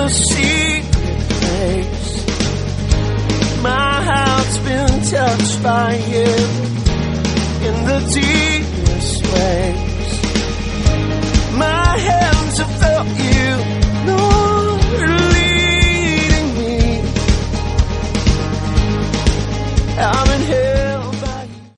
your secret place. My heart's been touched by you in the deep